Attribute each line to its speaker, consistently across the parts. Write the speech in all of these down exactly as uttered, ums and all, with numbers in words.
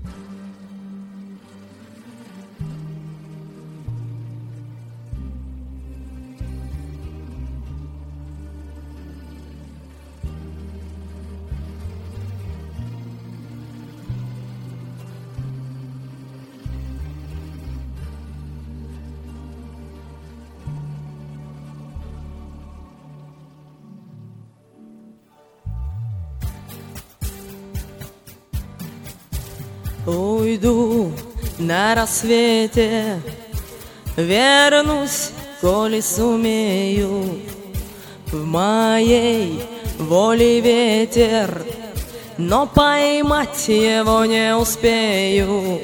Speaker 1: Уйду на рассвете, вернусь, коли сумею. В моей воле ветер, но поймать его не успею.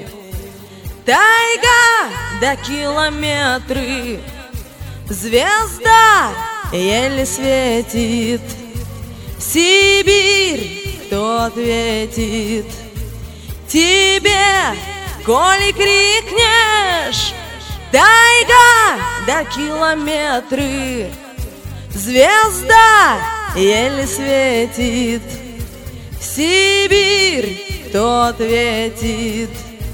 Speaker 1: Тайга до километры, звезда еле светит. Сибирь, кто ответит тебе, коли крикнешь? Тайга до километры, звезда еле светит. Сибирь, кто ответит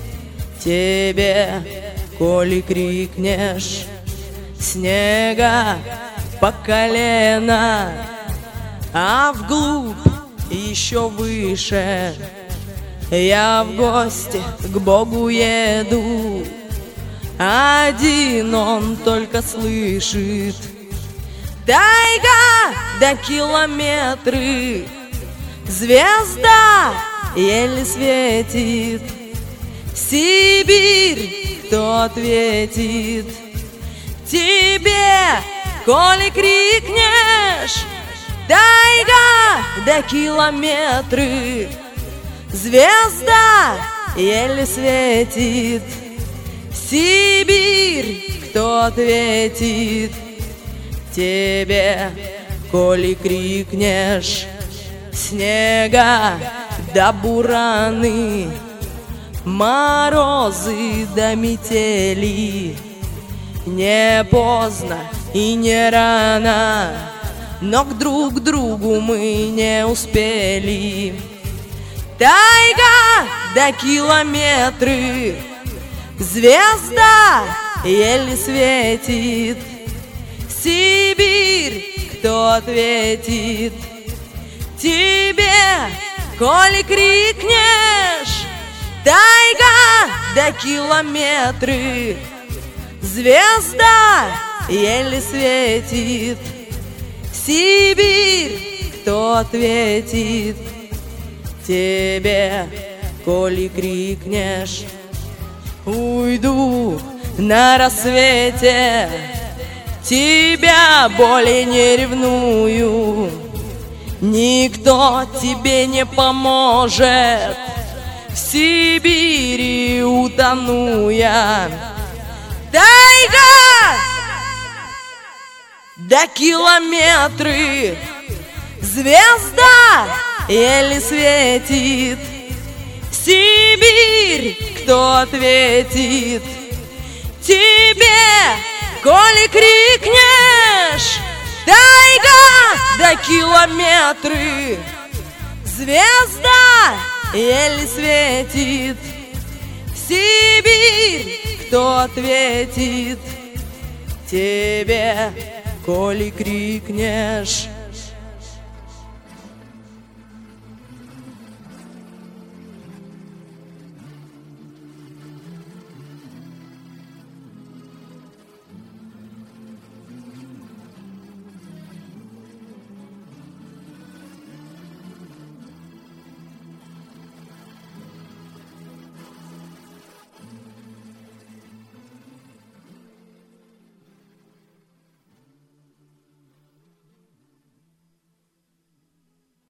Speaker 1: тебе, коли крикнешь? Снега по колено, а вглубь еще выше я в гости к Богу еду. Один он только слышит. Тайга до километры, звезда еле светит. Сибирь, кто ответит тебе, коли крикнешь? Тайга до километры, звезда еле светит. Сибирь, кто ответит тебе, коли крикнешь? Снега до бураны, морозы до метели. Не поздно и не рано, но к друг другу мы не успели. Тайга до километры, звезда еле светит. Сибирь, кто ответит тебе, коли крикнешь? Тайга до километры, звезда еле светит. Сибирь, кто ответит тебе, коли крикнешь? Уйду на рассвете, тебя более не ревную. Никто тебе не поможет, в Сибири утону я. Тайга до километры, звезда еле светит. Сибирь, кто ответит тебе, коли крикнешь? Тайга до километры, звезда еле светит. Сибирь, кто ответит тебе, коли крикнешь?